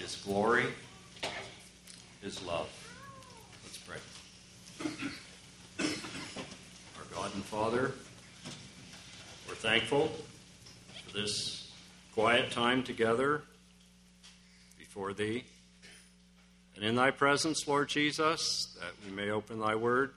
His glory, His love. Let's pray. Our God and Father, we're thankful for this quiet time together before Thee. And in Thy presence, Lord Jesus, that we may open Thy Word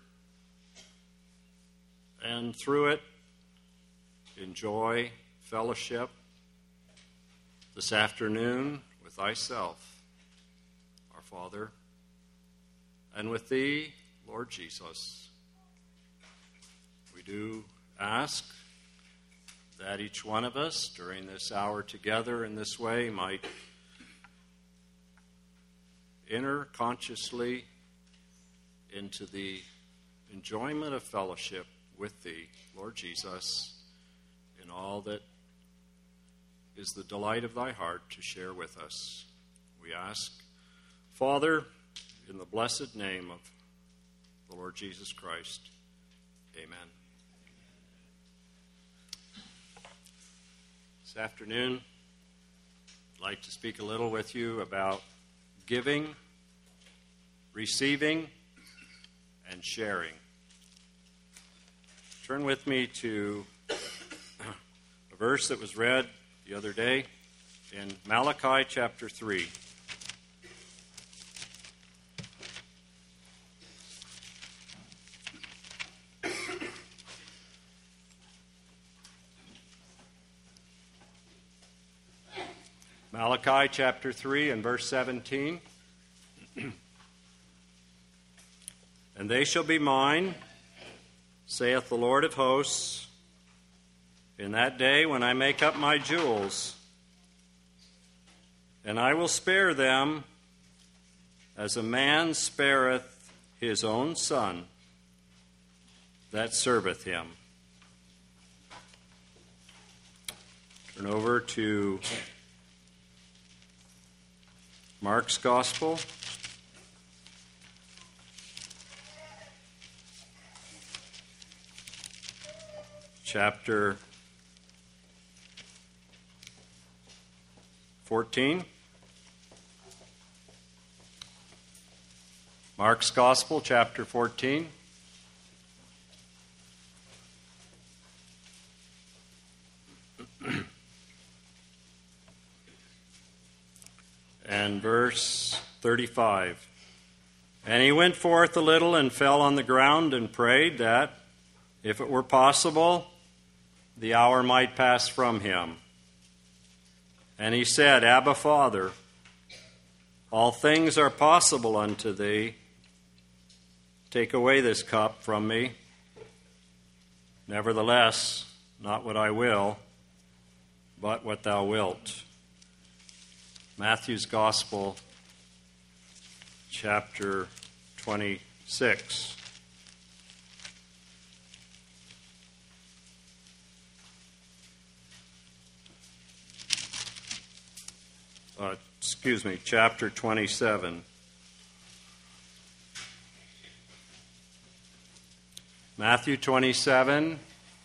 and through it enjoy fellowship this afternoon with Thyself, our Father, and with Thee, Lord Jesus. We do ask that each one of us during this hour together in this way might enter consciously into the enjoyment of fellowship with Thee, Lord Jesus, in all that is the delight of Thy heart to share with us. We ask, Father, in the blessed name of the Lord Jesus Christ. Amen. This afternoon, I'd like to speak a little with you about giving, receiving, and sharing. Turn with me to a verse that was read the other day in Malachi chapter 3. Malachi chapter 3 and verse 17. And they shall be mine, saith the Lord of hosts, in that day when I make up my jewels, and I will spare them as a man spareth his own son that serveth him. Turn over to Mark's Gospel, chapter 14. Mark's Gospel, chapter 14. And verse 35. And he went forth a little and fell on the ground and prayed that, if it were possible, the hour might pass from him. And he said, Abba, Father, all things are possible unto Thee. Take away this cup from me. Nevertheless, not what I will, but what Thou wilt. Matthew's Gospel, chapter 26. Chapter 27. Matthew 27,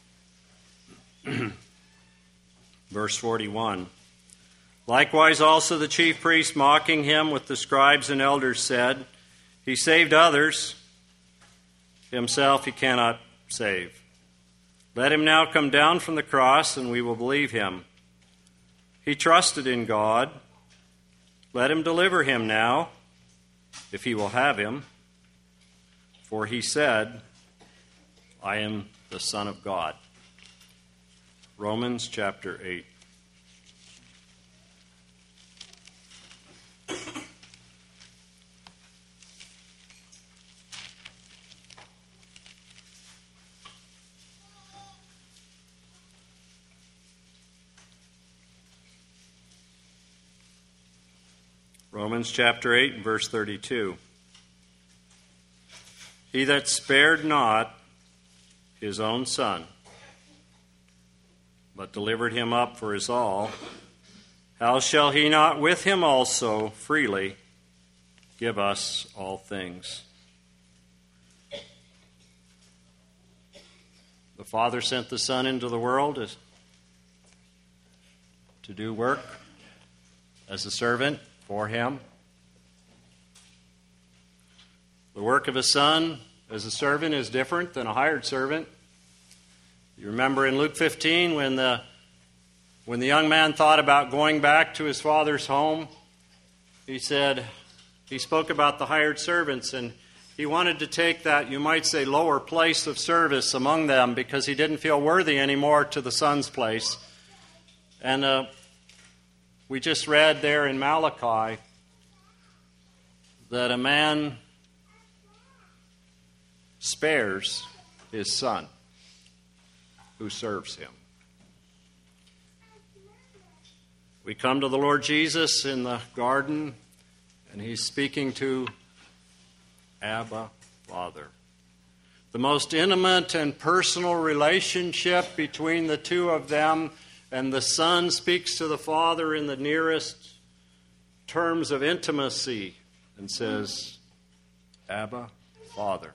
verse 41. Likewise also the chief priests, mocking him with the scribes and elders, said, He saved others, himself he cannot save. Let him now come down from the cross, and we will believe him. He trusted in God. Let him deliver him now, if he will have him. For he said, I am the Son of God. Romans chapter 8. Romans chapter 8 and verse 32. He that spared not his own son, but delivered him up for us all, how shall he not with him also freely give us all things? The Father sent the Son into the world to do work as a servant for him. The work of a son as a servant is different than a hired servant. You remember in Luke 15 when the young man thought about going back to his father's home, he spoke about the hired servants, and he wanted to take that, you might say, lower place of service among them because he didn't feel worthy anymore to the son's place. And we just read there in Malachi that a man spares his son who serves him. We come to the Lord Jesus in the garden, and he's speaking to Abba, Father. The most intimate and personal relationship between the two of them, and the Son speaks to the Father in the nearest terms of intimacy and says, Abba, Father.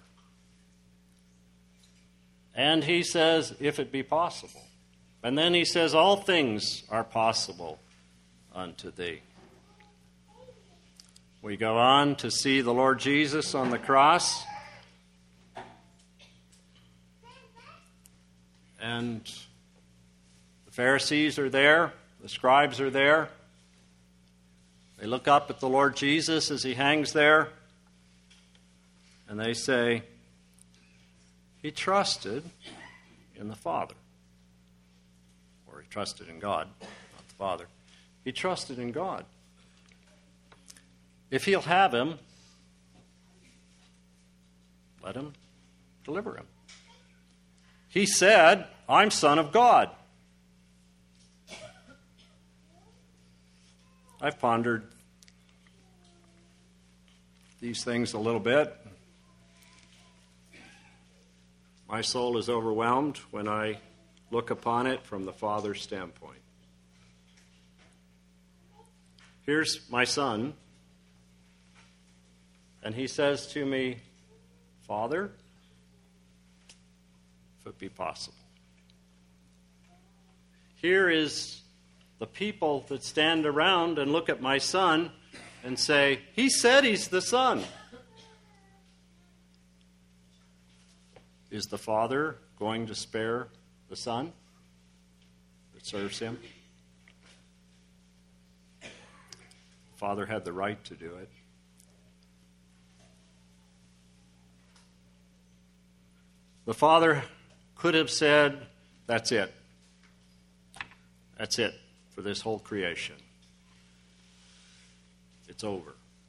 And he says, if it be possible. And then he says, all things are possible unto thee. We go on to see the Lord Jesus on the cross. And the Pharisees are there. The scribes are there. They look up at the Lord Jesus as he hangs there. And they say, he trusted in the Father. Or he trusted in God, not the Father. He trusted in God. If he'll have him, let him deliver him. He said, I'm Son of God. I've pondered these things a little bit. My soul is overwhelmed when I look upon it from the Father's standpoint. Here's my son, and he says to me, Father, if it be possible. Here is the people that stand around and look at my son and say, he said he's the Son. Is the Father going to spare the Son that serves him? The Father had the right to do it. The Father could have said, that's it. That's it for this whole creation. It's over.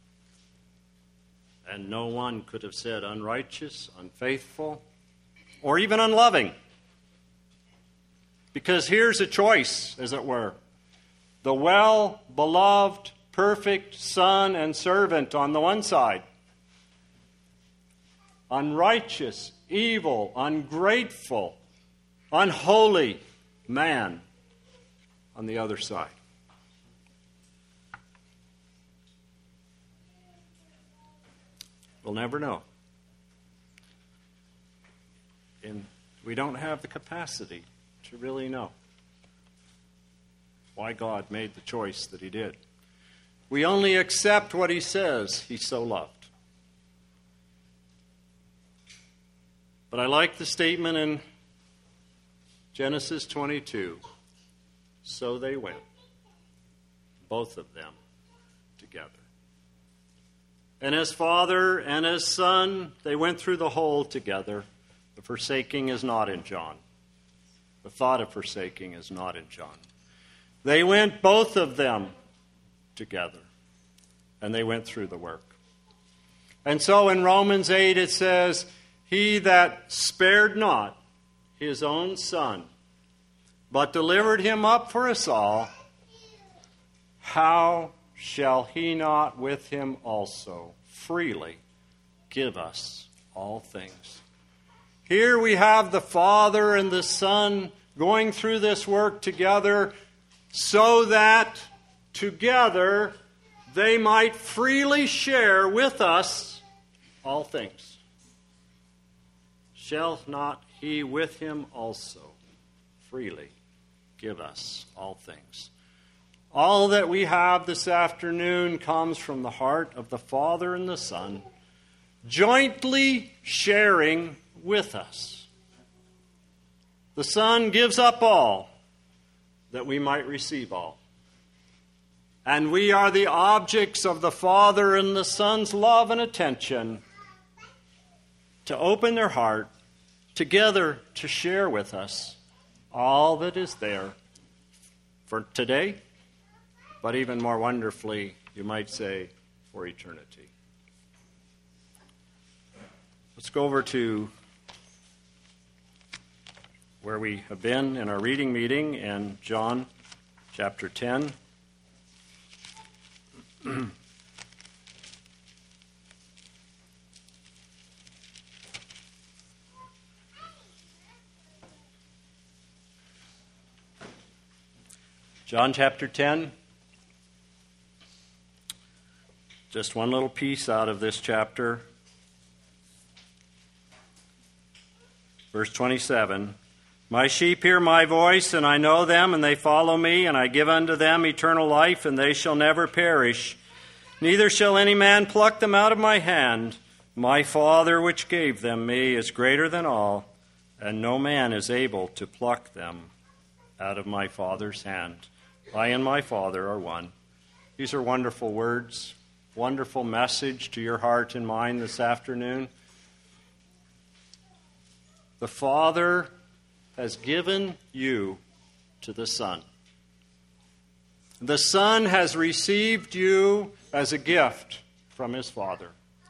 And no one could have said unrighteous, unfaithful, or even unloving. Because here's a choice, as it were. The well-beloved, perfect son and servant on the one side. Unrighteous, evil, ungrateful, unholy man on the other side. We'll never know. And we don't have the capacity to really know why God made the choice that he did. We only accept what he says he so loved. But I like the statement in Genesis 22. So they went, both of them together. And as Father and as Son, they went through the whole together. The forsaking is not in John. The thought of forsaking is not in John. They went, both of them, together. And they went through the work. And so in Romans 8 it says, he that spared not his own Son, but delivered him up for us all, how shall he not with him also freely give us all things? Here we have the Father and the Son going through this work together so that together they might freely share with us all things. Shall not he with him also freely give us all things? All that we have this afternoon comes from the heart of the Father and the Son, jointly sharing with us. The Son gives up all that we might receive all. And we are the objects of the Father and the Son's love and attention to open their heart together to share with us all that is there for today, but even more wonderfully, you might say, for eternity. Let's go over to where we have been in our reading meeting in John chapter 10. John chapter 10. Just one little piece out of this chapter. Verse 27. My sheep hear my voice, and I know them, and they follow me, and I give unto them eternal life, and they shall never perish. Neither shall any man pluck them out of my hand. My Father which gave them me is greater than all, and no man is able to pluck them out of my Father's hand. I and my Father are one. These are wonderful words, wonderful message to your heart and mind this afternoon. The Father has given you to the Son. The Son has received you as a gift from His Father.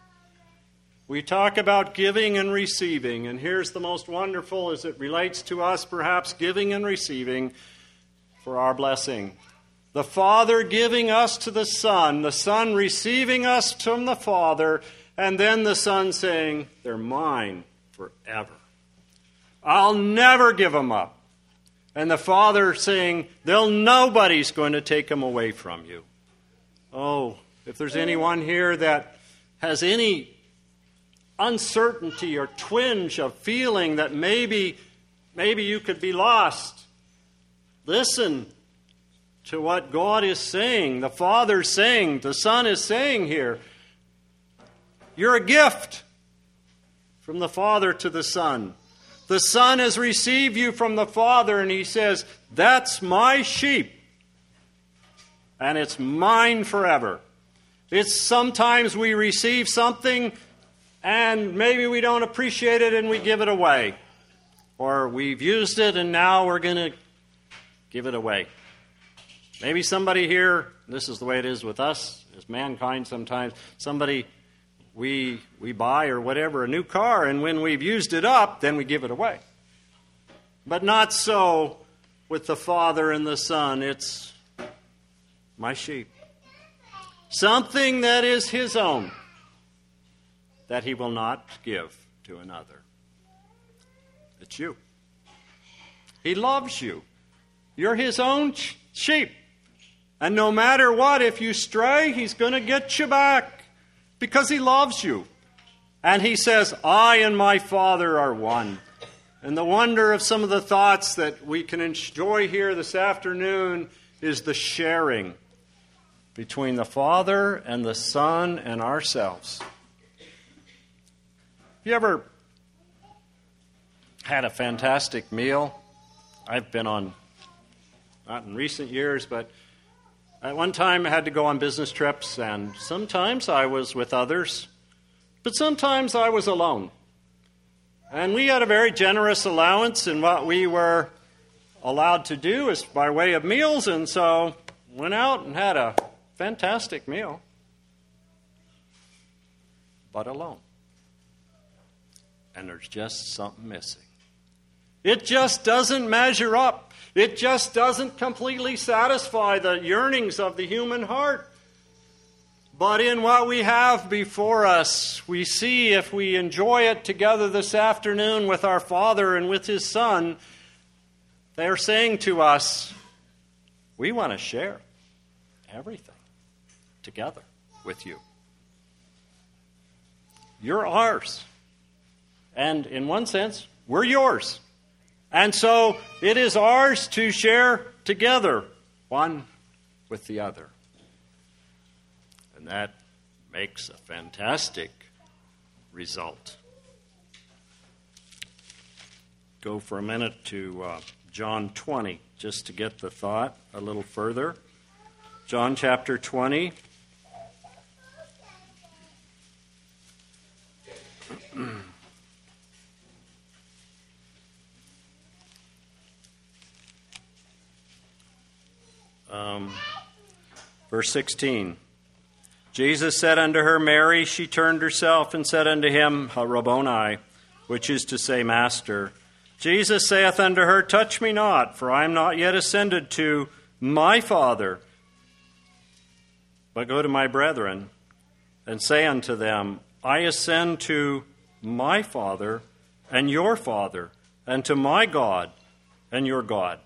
We talk about giving and receiving, and here's the most wonderful as it relates to us, perhaps giving and receiving for our blessing. The Father giving us to the Son receiving us from the Father, and then the Son saying, they're mine forever. I'll never give them up. And the Father saying, nobody's going to take them away from you. Oh, if there's anyone here that has any uncertainty or twinge of feeling that maybe you could be lost, listen to what God is saying, the Father's saying, the Son is saying here. You're a gift from the Father to the Son. The Son has received you from the Father, and He says, that's my sheep, and it's mine forever. It's sometimes we receive something, and maybe we don't appreciate it, and we give it away. Or we've used it, and now we're going to give it away. Maybe somebody here, this is the way it is with us, as mankind sometimes, somebody we buy or whatever, a new car, and when we've used it up, then we give it away. But not so with the Father and the Son. It's my sheep. Something that is His own that He will not give to another. It's you. He loves you. You're His own sheep. And no matter what, if you stray, He's going to get you back. Because He loves you. And He says, I and my Father are one. And the wonder of some of the thoughts that we can enjoy here this afternoon is the sharing between the Father and the Son and ourselves. Have you ever had a fantastic meal? I've been on, not in recent years, but at one time I had to go on business trips, and sometimes I was with others, but sometimes I was alone. And we had a very generous allowance in what we were allowed to do as by way of meals, and so went out and had a fantastic meal, but alone. And there's just something missing. It just doesn't measure up. It just doesn't completely satisfy the yearnings of the human heart. But in what we have before us, we see if we enjoy it together this afternoon with our Father and with His Son, they're saying to us, we want to share everything together with you. You're ours. And in one sense, we're yours. And so it is ours to share together, one with the other. And that makes a fantastic result. Go for a minute to John 20, just to get the thought a little further. John chapter 20. Verse 16. Jesus said unto her, Mary. She turned herself and said unto him, Rabboni, which is to say, Master. Jesus saith unto her, Touch me not, for I am not yet ascended to my Father, but go to my brethren, and say unto them, I ascend to my Father and your Father, and to my God and your God.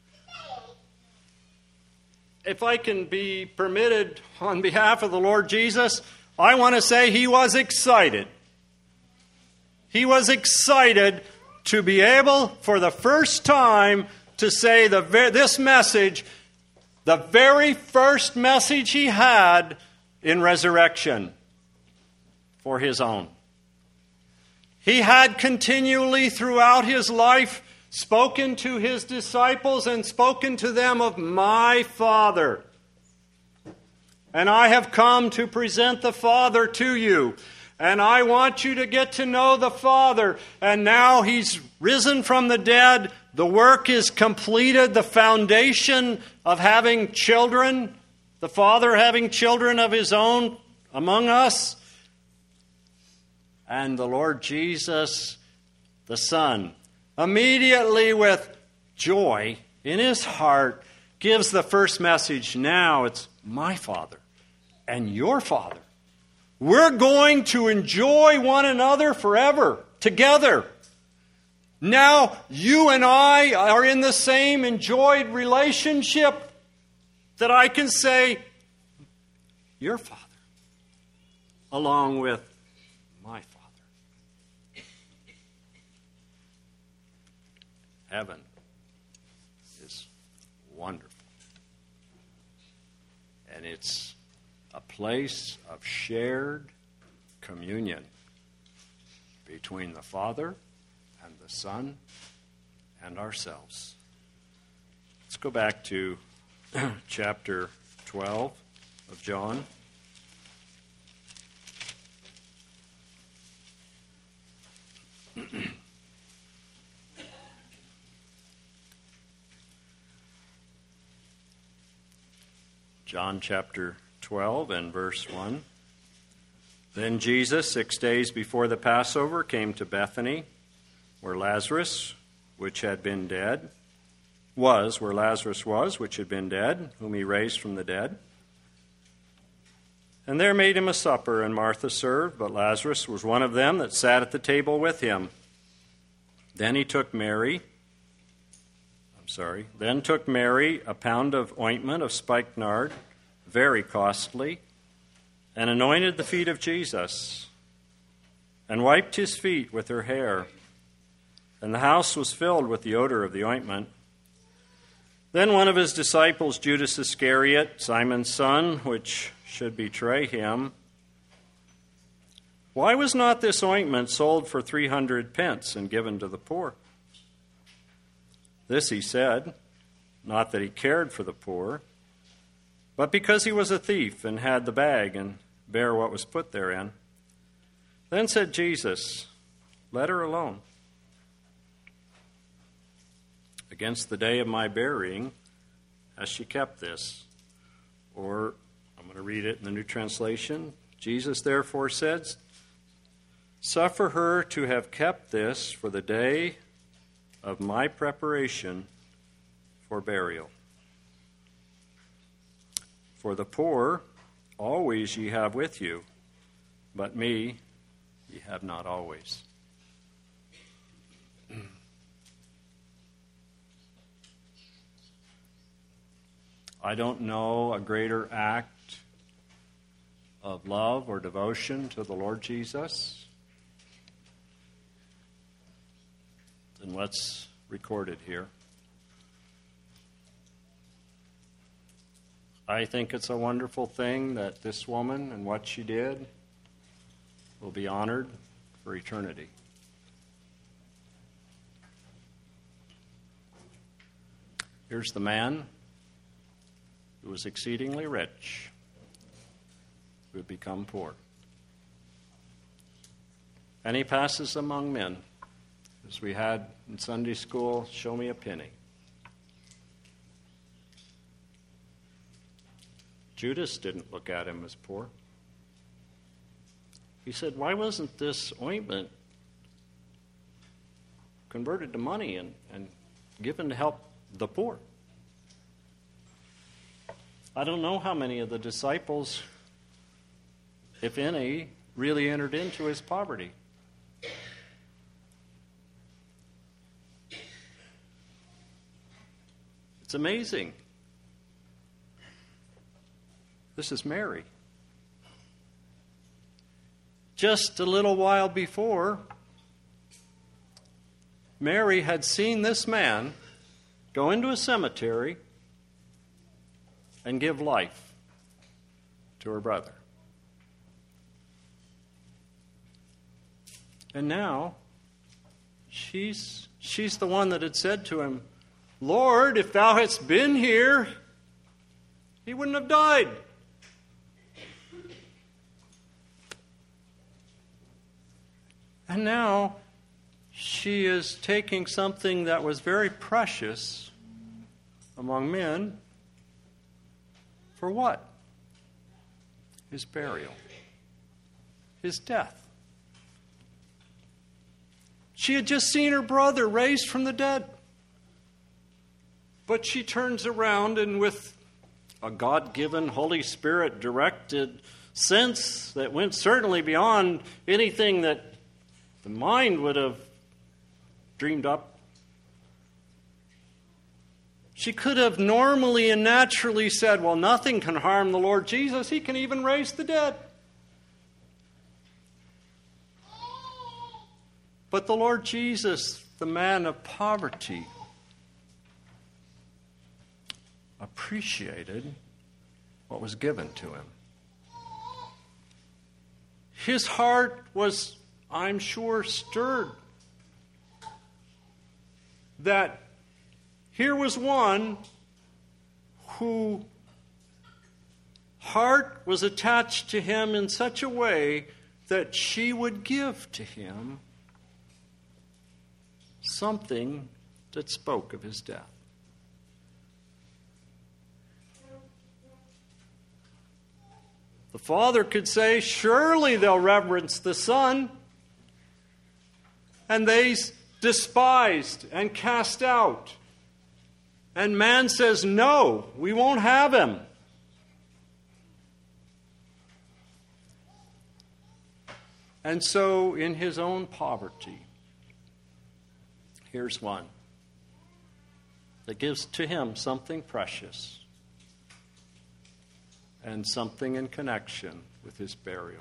If I can be permitted on behalf of the Lord Jesus, I want to say he was excited. He was excited to be able, for the first time, to say this message, the very first message he had in resurrection for his own. He had continually throughout his life spoken to his disciples and spoken to them of my Father. And I have come to present the Father to you. And I want you to get to know the Father. And now he's risen from the dead. The work is completed. The foundation of having children, the Father having children of his own among us. And the Lord Jesus, the Son, immediately with joy in his heart, gives the first message. Now it's my Father and your Father. We're going to enjoy one another forever together. Now you and I are in the same enjoyed relationship that I can say, your Father, along with my Father. Heaven is wonderful. And it's a place of shared communion between the Father and the Son and ourselves. Let's go back to chapter 12 of John. John chapter 12 and verse 1. Then Jesus, 6 days before the Passover, came to Bethany, where Lazarus, which had been dead, where Lazarus was, which had been dead, whom he raised from the dead. And there made him a supper, and Martha served, but Lazarus was one of them that sat at the table with him. Then took Mary a pound of ointment of spikenard, very costly, and anointed the feet of Jesus, and wiped his feet with her hair. And the house was filled with the odor of the ointment. Then one of his disciples, Judas Iscariot, Simon's son, which should betray him, why was not this ointment sold for 300 pence and given to the poor? This he said, not that he cared for the poor, but because he was a thief and had the bag and bare what was put therein. Then said Jesus, let her alone. Against the day of my burying has she kept this. Or, I'm going to read it in the New Translation. Jesus therefore said, suffer her to have kept this for the day of my preparation for burial. For the poor always ye have with you, but me ye have not always. I don't know a greater act of love or devotion to the Lord Jesus than what's recorded here. I think it's a wonderful thing that this woman and what she did will be honored for eternity. Here's the man who was exceedingly rich, who had become poor. And he passes among men, as we had in Sunday school, show me a penny. Judas didn't look at him as poor. He said, why wasn't this ointment converted to money and given to help the poor? I don't know how many of the disciples, if any, really entered into his poverty. It's amazing. This is Mary. Just a little while before, Mary had seen this man go into a cemetery and give life to her brother. And now, she's the one that had said to him, Lord, if thou hadst been here, he wouldn't have died. And now she is taking something that was very precious among men for what? His burial, his death. She had just seen her brother raised from the dead. But she turns around and with a God-given, Holy Spirit-directed sense that went certainly beyond anything that the mind would have dreamed up. She could have normally and naturally said, well, nothing can harm the Lord Jesus. He can even raise the dead. But the Lord Jesus, the man of poverty, appreciated what was given to him. His heart was, I'm sure, stirred that here was one whose heart was attached to him in such a way that she would give to him something that spoke of his death. The Father could say, surely they'll reverence the Son. And they despised and cast out. And man says, no, we won't have him. And so in his own poverty, here's one that gives to him something precious and something in connection with his burial.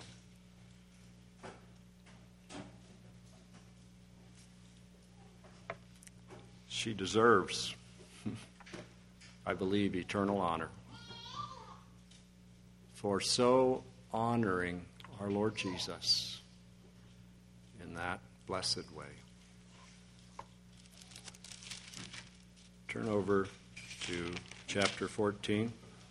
She deserves, I believe, eternal honor for so honoring our Lord Jesus in that blessed way. Turn over to chapter 14.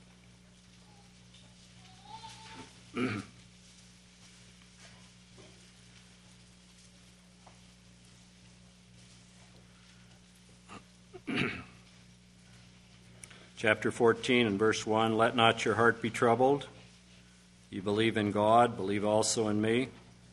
Chapter 14 and verse 1, let not your heart be troubled. You believe in God, believe also in me.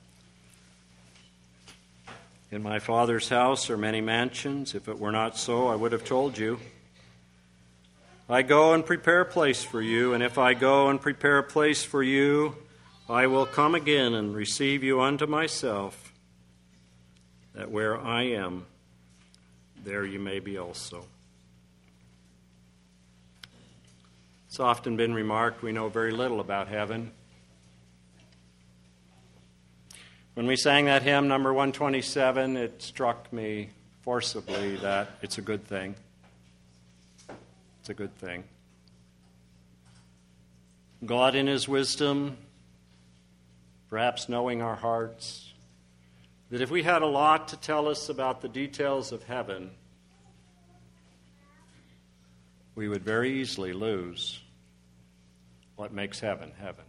In my Father's house are many mansions. If it were not so, I would have told you. I go and prepare a place for you, and if I go and prepare a place for you, I will come again and receive you unto myself, that where I am, there you may be also. It's often been remarked we know very little about heaven. When we sang that hymn, number 127, it struck me forcibly that it's a good thing. It's a good thing. God in his wisdom, perhaps knowing our hearts, that if we had a lot to tell us about the details of heaven, we would very easily lose what makes heaven heaven.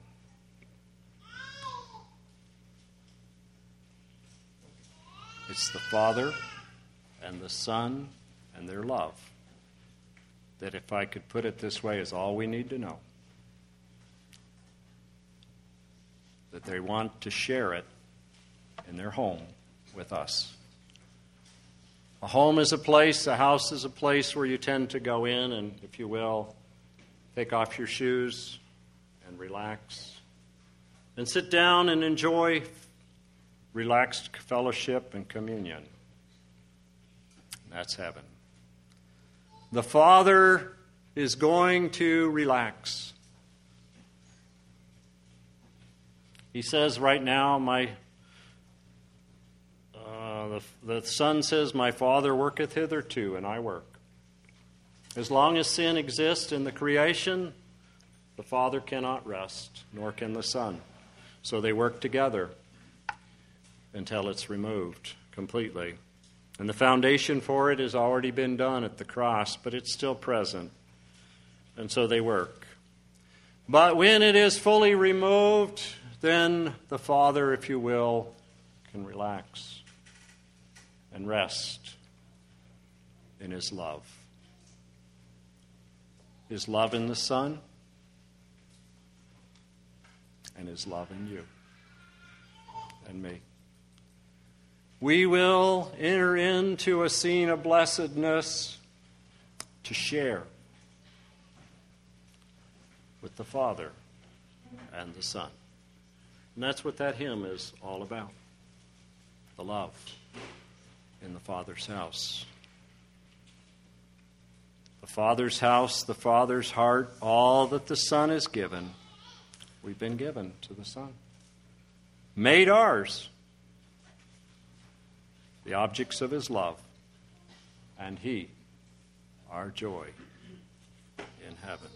It's the Father and the Son and their love that, if I could put it this way, is all we need to know. That they want to share it in their home with us. A home is a place, a house is a place where you tend to go in and, if you will, take off your shoes and relax and sit down and enjoy relaxed fellowship and communion. That's heaven. The Father is going to relax. He says right now, the Son says, my Father worketh hitherto, and I work. As long as sin exists in the creation, the Father cannot rest, nor can the Son. So they work together until it's removed completely. And the foundation for it has already been done at the cross, but it's still present. And so they work. But when it is fully removed, then the Father, if you will, can relax and rest in his love. His love in the Son and his love in you and me. We will enter into a scene of blessedness to share with the Father and the Son. And that's what that hymn is all about. The love in the Father's house. The Father's house, the Father's heart, all that the Son is given, we've been given to the Son. Made ours. The objects of his love, and he, our joy in heaven.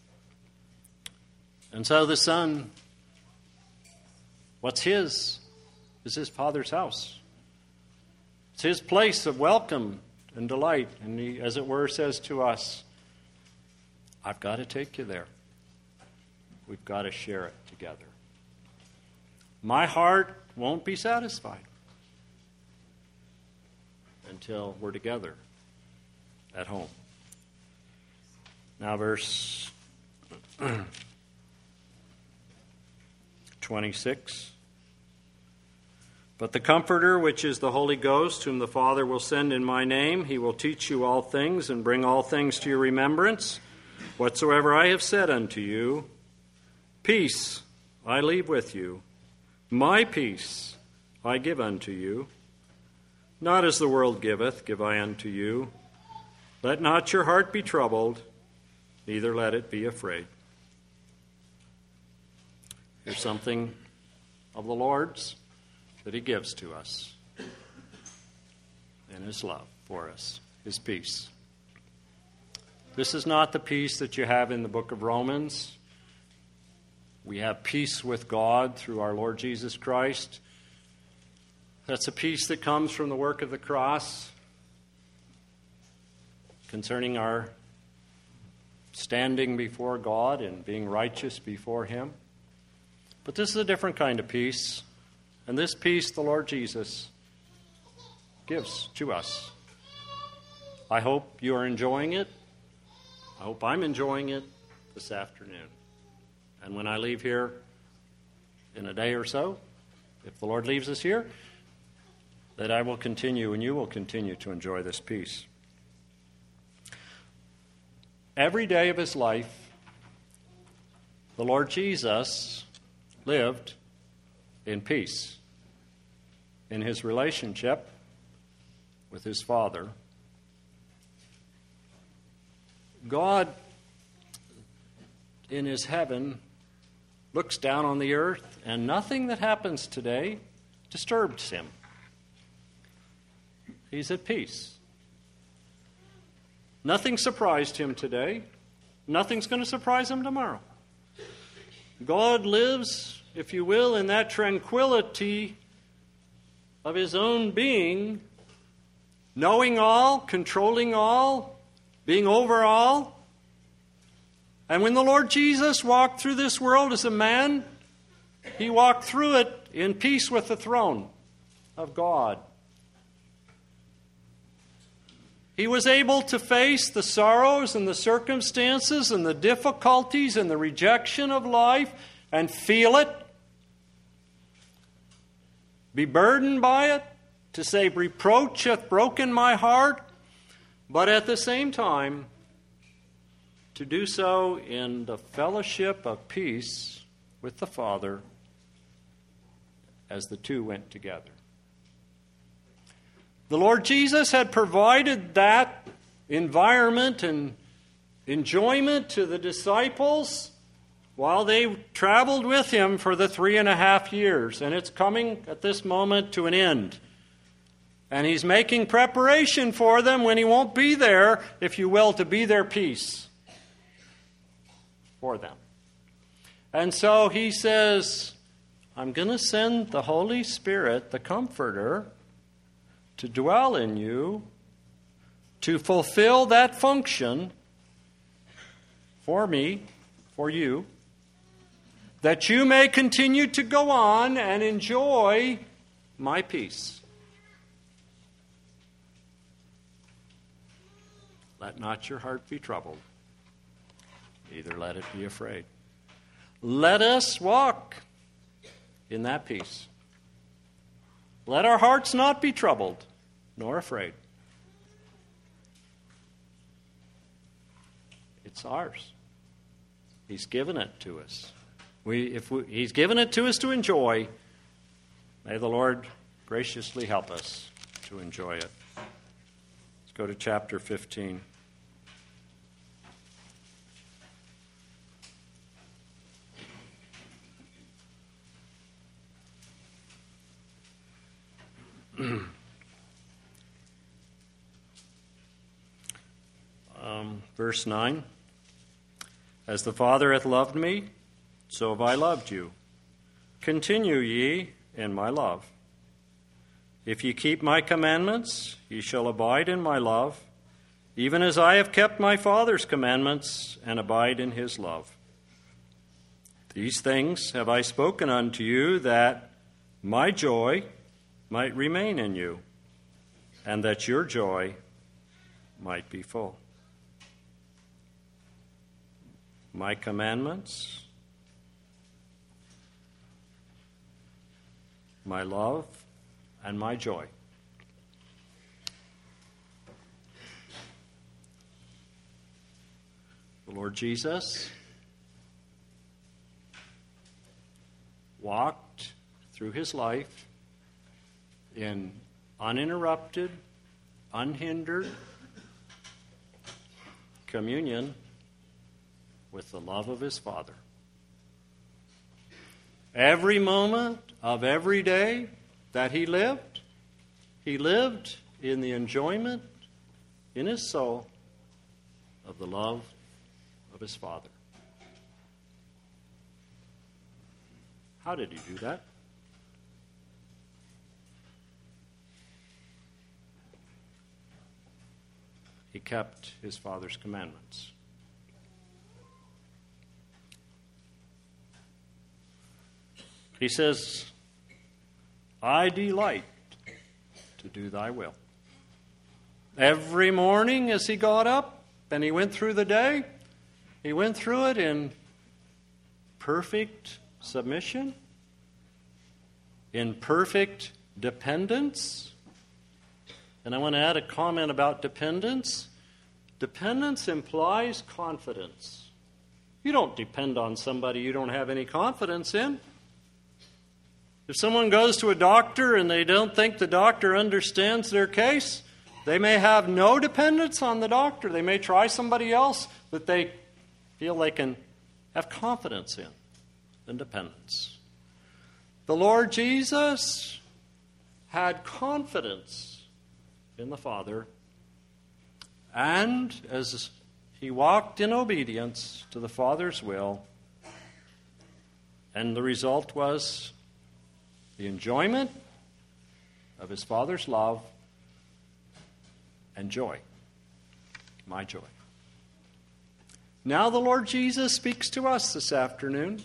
And so the Son, what's his is his Father's house. It's his place of welcome and delight. And he, as it were, says to us, I've got to take you there. We've got to share it together. My heart won't be satisfied until we're together at home. Now, verse 26. But the Comforter, which is the Holy Ghost, whom the Father will send in my name, he will teach you all things and bring all things to your remembrance, whatsoever I have said unto you. Peace I leave with you. My peace I give unto you. Not as the world giveth, give I unto you. Let not your heart be troubled, neither let it be afraid. Here's something of the Lord's that he gives to us in his love for us, his peace. This is not the peace that you have in the book of Romans. We have peace with God through our Lord Jesus Christ. That's a peace that comes from the work of the cross concerning our standing before God and being righteous before him. But this is a different kind of peace. And this peace the Lord Jesus gives to us. I hope you are enjoying it. I hope I'm enjoying it this afternoon. And when I leave here in a day or so, if the Lord leaves us here, that I will continue and you will continue to enjoy this peace. Every day of his life, the Lord Jesus lived in peace in his relationship with his Father. God, in his heaven, looks down on the earth, and nothing that happens today disturbs him. He's at peace. Nothing surprised him today. Nothing's going to surprise him tomorrow. God lives, if you will, in that tranquility of his own being, knowing all, controlling all, being over all. And when the Lord Jesus walked through this world as a man, he walked through it in peace with the throne of God. He was able to face the sorrows and the circumstances and the difficulties and the rejection of life and feel it, be burdened by it, to say, reproach hath broken my heart, but at the same time, to do so in the fellowship of peace with the Father as the two went together. The Lord Jesus had provided that environment and enjoyment to the disciples while they traveled with him for the 3.5 years. And it's coming at this moment to an end. And he's making preparation for them when he won't be there, if you will, to be their peace for them. And so he says, I'm going to send the Holy Spirit, the Comforter, to dwell in you, to fulfill that function for me, for you, that you may continue to go on and enjoy my peace. Let not your heart be troubled, neither let it be afraid. Let us walk in that peace. Let our hearts not be troubled, nor afraid. It's ours. He's given it to us. He's given it to us to enjoy. May the Lord graciously help us to enjoy it. Let's go to chapter 15. Verse 9, as the Father hath loved me, so have I loved you. Continue ye in my love. If ye keep my commandments, ye shall abide in my love, even as I have kept my Father's commandments and abide in his love. These things have I spoken unto you, that my joy might remain in you, and that your joy might be full. My commandments, my love, and my joy. The Lord Jesus walked through his life in uninterrupted, unhindered communion with the love of his Father. Every moment of every day that he lived in the enjoyment in his soul of the love of his Father. How did he do that? He kept his Father's commandments. He says, I delight to do thy will. Every morning as he got up and he went through the day, he went through it in perfect submission, in perfect dependence. And I want to add a comment about dependence. Dependence implies confidence. You don't depend on somebody you don't have any confidence in. If someone goes to a doctor and they don't think the doctor understands their case, they may have no dependence on the doctor. They may try somebody else that they feel they can have confidence in and dependence. The Lord Jesus had confidence in the Father, and as he walked in obedience to the Father's will, And the result was the enjoyment of his Father's love and joy. My joy. Now the Lord Jesus speaks to us this afternoon.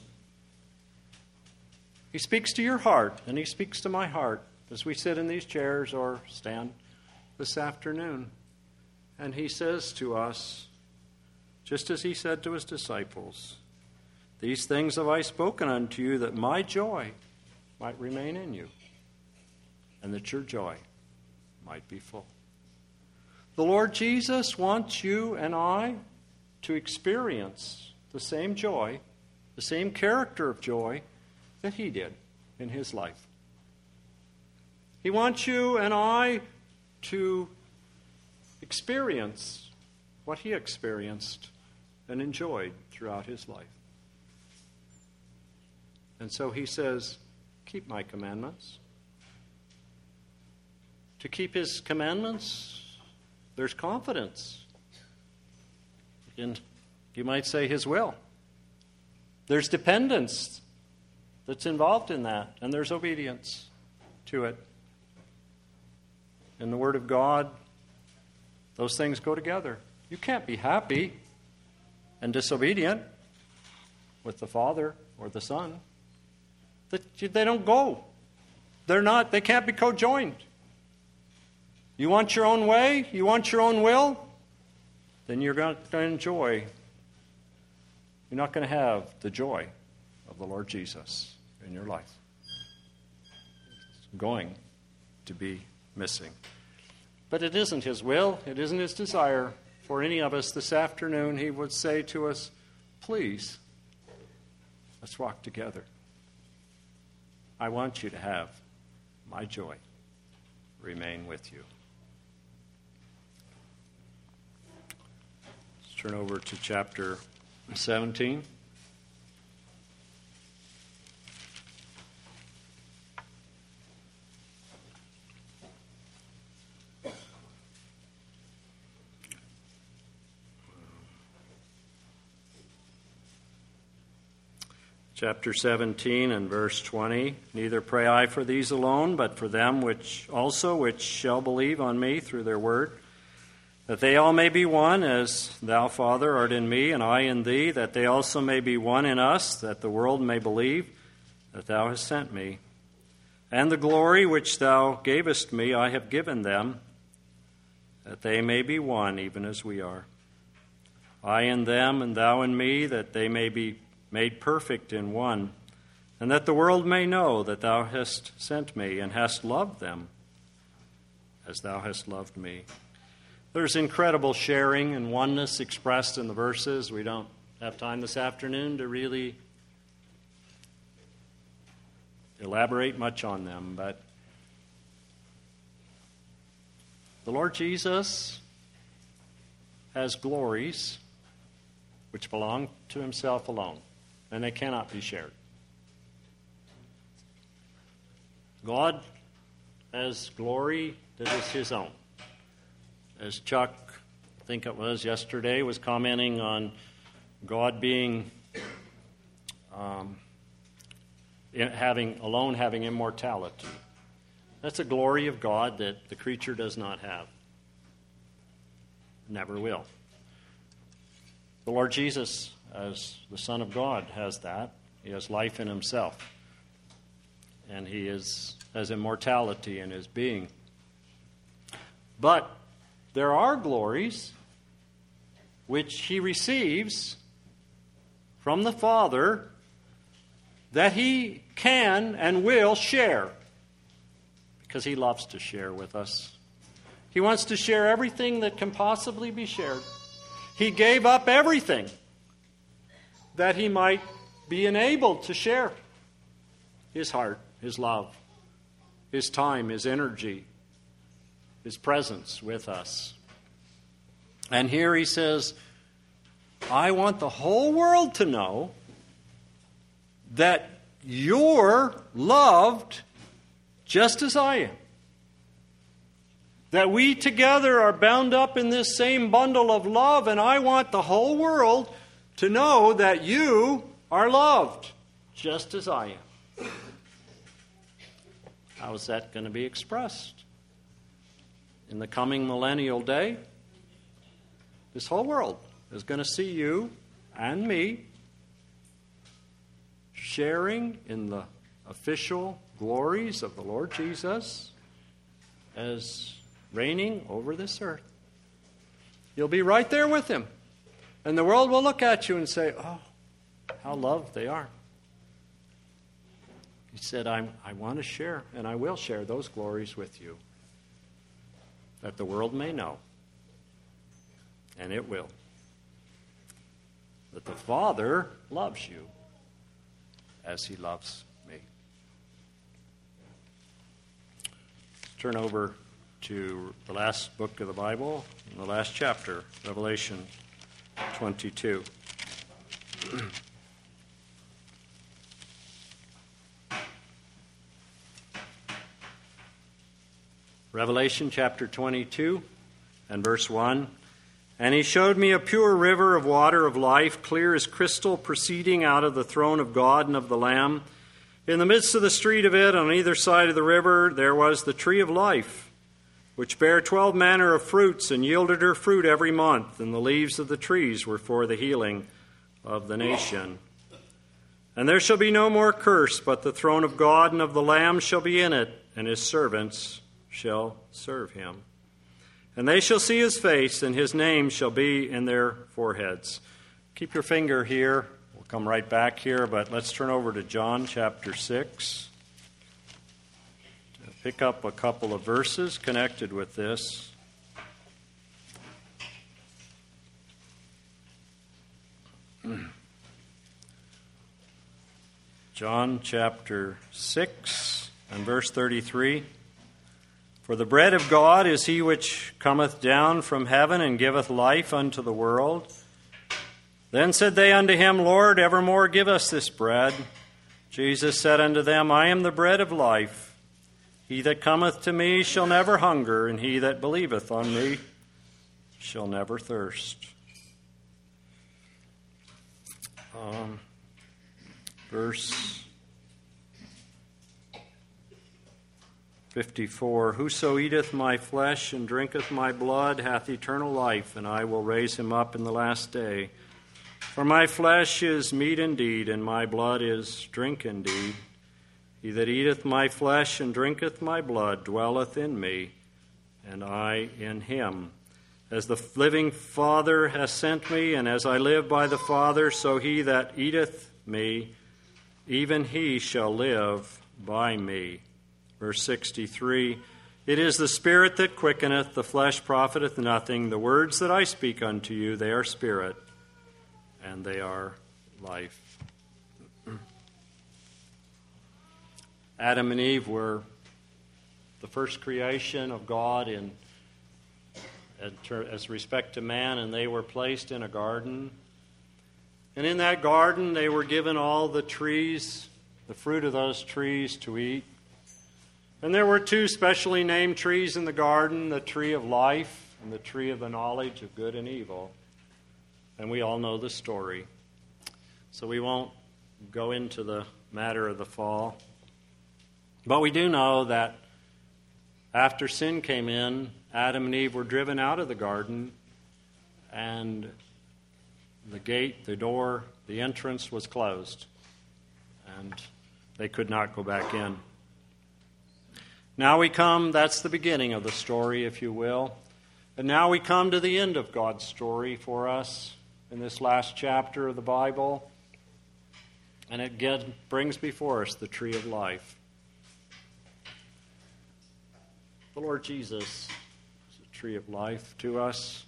He speaks to your heart, and he speaks to my heart as we sit in these chairs or stand this afternoon. And he says to us, just as he said to his disciples, "These things have I spoken unto you, that my joy might remain in you, and that your joy might be full." The Lord Jesus wants you and I to experience the same joy, the same character of joy that he did in his life. He wants you and I to experience what he experienced and enjoyed throughout his life. And so he says, keep my commandments. To keep his commandments, there's confidence. And you might say his will. There's dependence that's involved in that, and there's obedience to it. In the Word of God, those things go together. You can't be happy and disobedient with the Father or the Son. They don't go. They can't be co-joined. You want your own way? You want your own will? Then you're not going to enjoy. You're not going to have the joy of the Lord Jesus in your life. It's going to be missing. But it isn't his will. It isn't his desire for any of us this afternoon. He would say to us, please, let's walk together. I want you to have my joy remain with you. Let's turn over to chapter 17. Chapter 17 and verse 20, neither pray I for these alone, but for them which shall believe on me through their word, that they all may be one, as thou, Father, art in me, and I in thee, that they also may be one in us, that the world may believe that thou hast sent me. And the glory which thou gavest me I have given them, that they may be one, even as we are. I in them, and thou in me, that they may be made perfect in one, and that the world may know that thou hast sent me and hast loved them as thou hast loved me. There's incredible sharing and oneness expressed in the verses. We don't have time this afternoon to really elaborate much on them, but the Lord Jesus has glories which belong to himself alone, and they cannot be shared. God has glory that is his own. As Chuck, I think it was yesterday, was commenting on God being having immortality. That's a glory of God that the creature does not have. Never will. The Lord Jesus, as the Son of God, has that. He has life in himself. And he has immortality in his being. But there are glories which he receives from the Father that he can and will share, because he loves to share with us. He wants to share everything that can possibly be shared. He gave up everything that he might be enabled to share. His heart, his love, his time, his energy, his presence with us. And here he says, I want the whole world to know that you're loved just as I am. That we together are bound up in this same bundle of love, and I want the whole world to know that you are loved. just as I am. How is that going to be expressed? In the coming millennial day, this whole world is going to see you and me sharing in the official glories of the Lord Jesus as reigning over this earth. You'll be right there with him. And the world will look at you and say, oh, how loved they are. He said, I want to share, and I will share those glories with you, that the world may know, and it will, that the Father loves you as he loves me. Turn over to the last book of the Bible, the last chapter, Revelation 22. Revelation chapter 22 and verse 1. And he showed me a pure river of water of life, clear as crystal, proceeding out of the throne of God and of the Lamb. In the midst of the street of it, on either side of the river, there was the tree of life, which bare 12 manner of fruits, and yielded her fruit every month. And the leaves of the trees were for the healing of the nation. And there shall be no more curse, but the throne of God and of the Lamb shall be in it, and his servants shall serve him. And they shall see his face, and his name shall be in their foreheads. Keep your finger here. We'll come right back here, but let's turn over to John chapter 6. To pick up a couple of verses connected with this. John chapter 6 and verse 33. For the bread of God is he which cometh down from heaven and giveth life unto the world. Then said they unto him, Lord, evermore give us this bread. Jesus said unto them, I am the bread of life. He that cometh to me shall never hunger, and he that believeth on me shall never thirst. Verse 54, Whoso eateth my flesh and drinketh my blood hath eternal life, and I will raise him up in the last day. For my flesh is meat indeed, and my blood is drink indeed. He that eateth my flesh and drinketh my blood dwelleth in me, and I in him. As the living Father hath sent me, and as I live by the Father, so he that eateth me, even he shall live by me. Verse 63, It is the Spirit that quickeneth, the flesh profiteth nothing. The words that I speak unto you, they are spirit, and they are life. Adam and Eve were the first creation of God as respect to man, and they were placed in a garden. And in that garden, they were given all the trees, the fruit of those trees to eat. And there were two specially named trees in the garden, the tree of life and the tree of the knowledge of good and evil. And we all know the story. So we won't go into the matter of the fall. But we do know that after sin came in, Adam and Eve were driven out of the garden, and the gate, the door, the entrance was closed, and they could not go back in. Now we come, that's the beginning of the story, if you will. And now we come to the end of God's story for us in this last chapter of the Bible. And it again brings before us the tree of life. The Lord Jesus is a tree of life to us.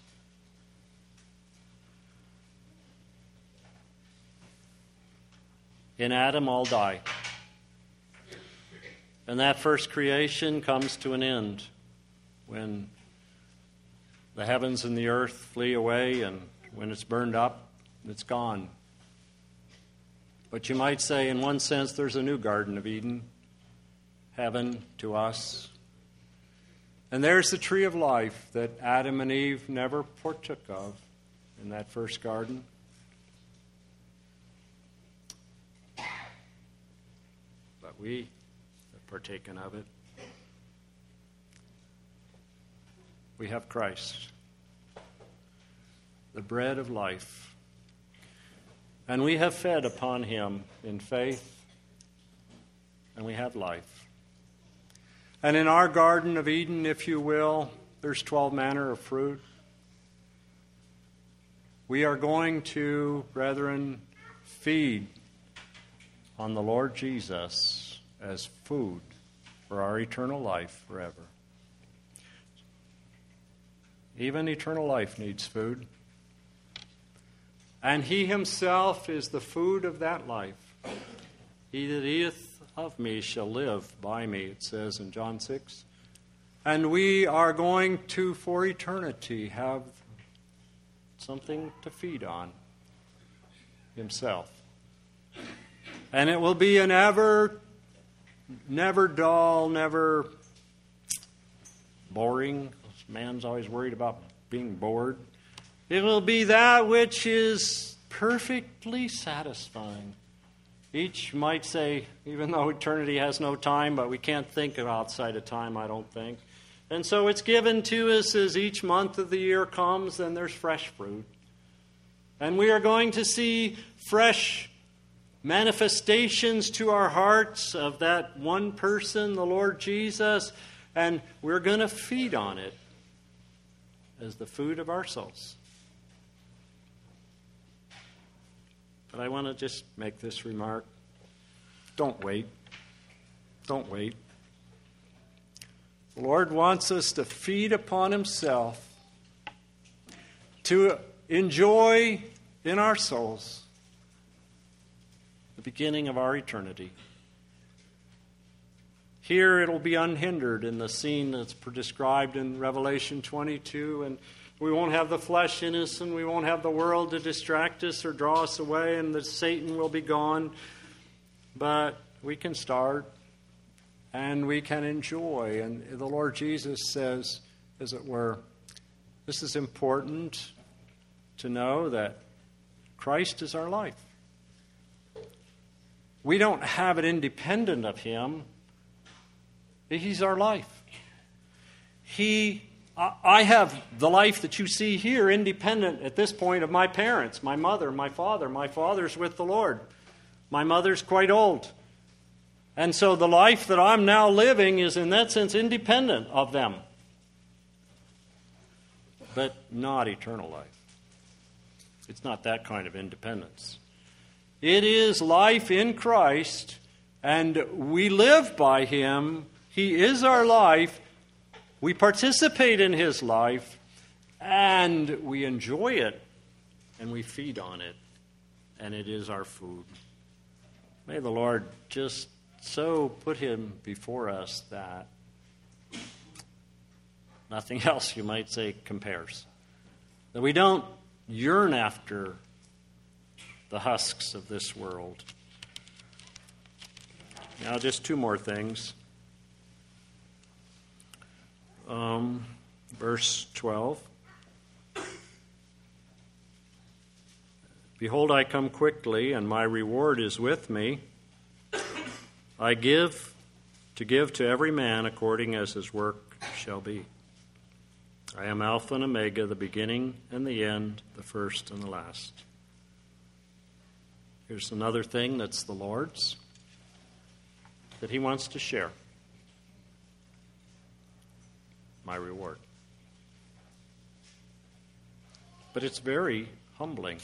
In Adam, all die. And that first creation comes to an end when the heavens and the earth flee away, and when it's burned up, it's gone. But you might say, in one sense, there's a new Garden of Eden, heaven to us. And there's the tree of life that Adam and Eve never partook of in that first garden. but we have partaken of it. We have Christ, the bread of life, and we have fed upon him in faith, and we have life. And in our Garden of Eden, if you will, there's 12 manner of fruit. We are going to, brethren, feed on the Lord Jesus as food for our eternal life forever. Even eternal life needs food. And he himself is the food of that life. He that eateth of me shall live by me, it says in John 6. And we are going to, for eternity, have something to feed on, himself. And it will be an never dull, never boring. Man's always worried about being bored. It will be that which is perfectly satisfying. Each might say, even though eternity has no time, but we can't think of outside of time, I don't think. And so it's given to us as each month of the year comes, and there's fresh fruit. And we are going to see fresh manifestations to our hearts of that one person, the Lord Jesus, and we're going to feed on it as the food of our souls. But I want to just make this remark. Don't wait. Don't wait. The Lord wants us to feed upon himself, to enjoy in our souls the beginning of our eternity. Here it'll be unhindered in the scene that's described in Revelation 22, and we won't have the flesh in us, and we won't have the world to distract us or draw us away, and that Satan will be gone. But we can start, and we can enjoy. And the Lord Jesus says, as it were, this is important to know that Christ is our life. We don't have it independent of him. He's our life. I have the life that you see here independent at this point of my parents, my mother, my father. My father's with the Lord. My mother's quite old. And so the life that I'm now living is in that sense independent of them. But not eternal life. It's not that kind of independence. It is life in Christ, and we live by him. He is our life. We participate in his life, and we enjoy it, and we feed on it, and it is our food. May the Lord just so put him before us that nothing else, you might say, compares. That we don't yearn after the husks of this world. Now, just two more things. Verse 12. Behold, I come quickly, and my reward is with me. I give to every man according as his work shall be. I am Alpha and Omega, the beginning and the end, the first and the last. Here's another thing that's the Lord's that he wants to share. My reward. But it's very humbling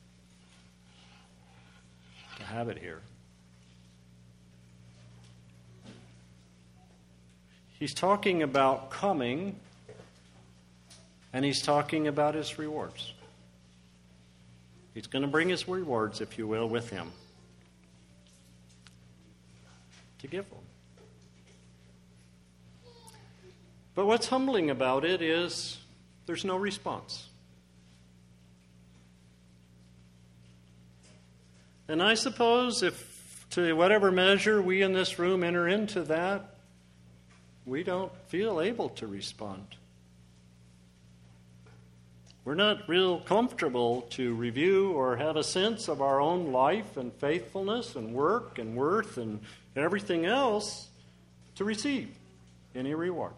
to have it here. He's talking about coming, and he's talking about his rewards. He's going to bring his rewards, if you will, with him to give them. But what's humbling about it is there's no response. And I suppose if, to whatever measure we in this room enter into that, we don't feel able to respond. We're not real comfortable to review or have a sense of our own life and faithfulness and work and worth and everything else to receive any reward.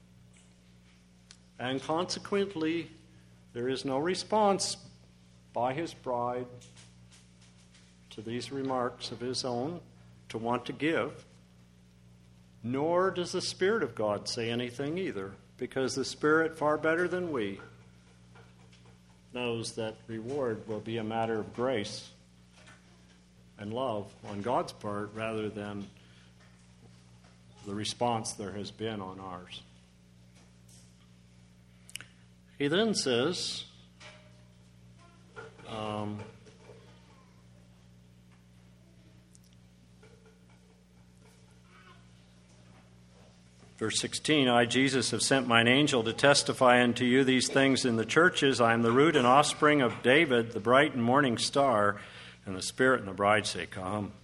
And consequently, there is no response by his bride to these remarks of his own to want to give, nor does the Spirit of God say anything either, because the Spirit, far better than we, knows that reward will be a matter of grace and love on God's part rather than the response there has been on ours. He then says, verse 16, I, Jesus, have sent mine angel to testify unto you these things in the churches. I am the root and offspring of David, the bright and morning star, and the Spirit and the bride say, come.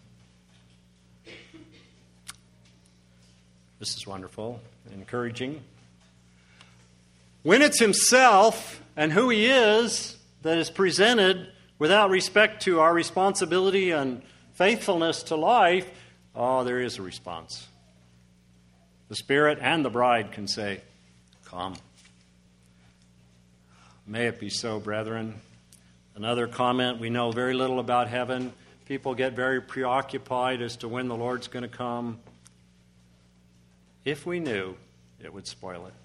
This is wonderful, encouraging. When it's himself and who he is that is presented without respect to our responsibility and faithfulness to life, there is a response. The Spirit and the bride can say, come. May it be so, brethren. Another comment, we know very little about heaven. People get very preoccupied as to when the Lord's going to come. If we knew, it would spoil it.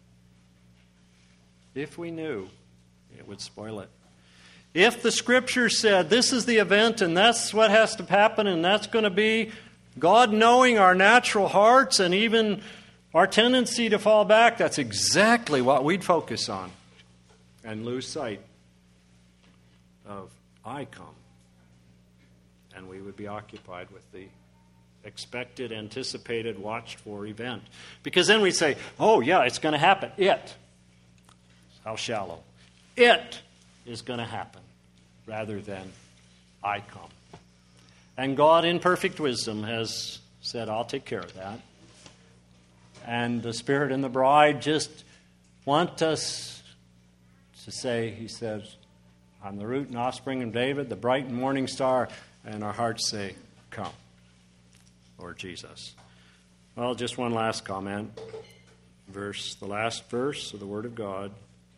If we knew, it would spoil it. If the Scripture said this is the event and that's what has to happen and that's going to be, God knowing our natural hearts and even our tendency to fall back, that's exactly what we'd focus on and lose sight of I come. And we would be occupied with the expected, anticipated, watched for event. Because then we say, oh yeah, it's going to happen. How shallow. It is going to happen rather than I come. And God in perfect wisdom has said, I'll take care of that. And the Spirit and the bride just want us to say, he says, I'm the root and offspring of David, the bright and morning star. And our hearts say, come, Lord Jesus. Well, just one last comment. The last verse of the Word of God.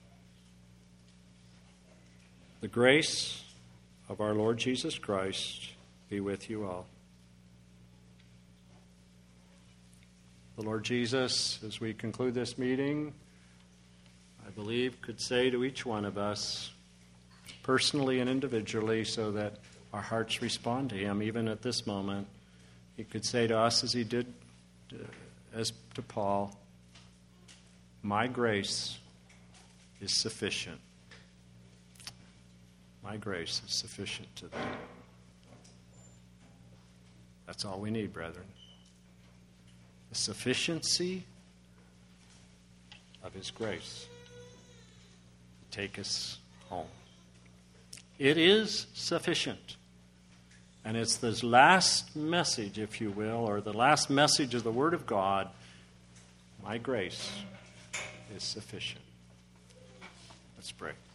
The grace of our Lord Jesus Christ be with you all. The Lord Jesus, as we conclude this meeting, I believe could say to each one of us, personally and individually, so that our hearts respond to him, even at this moment, he could say to us as he did as to Paul, my grace is sufficient. My grace is sufficient to thee. That's all we need, brethren. The sufficiency of his grace to take us home. It is sufficient. And it's this last message, if you will, or the last message of the Word of God, my grace is sufficient. Let's pray.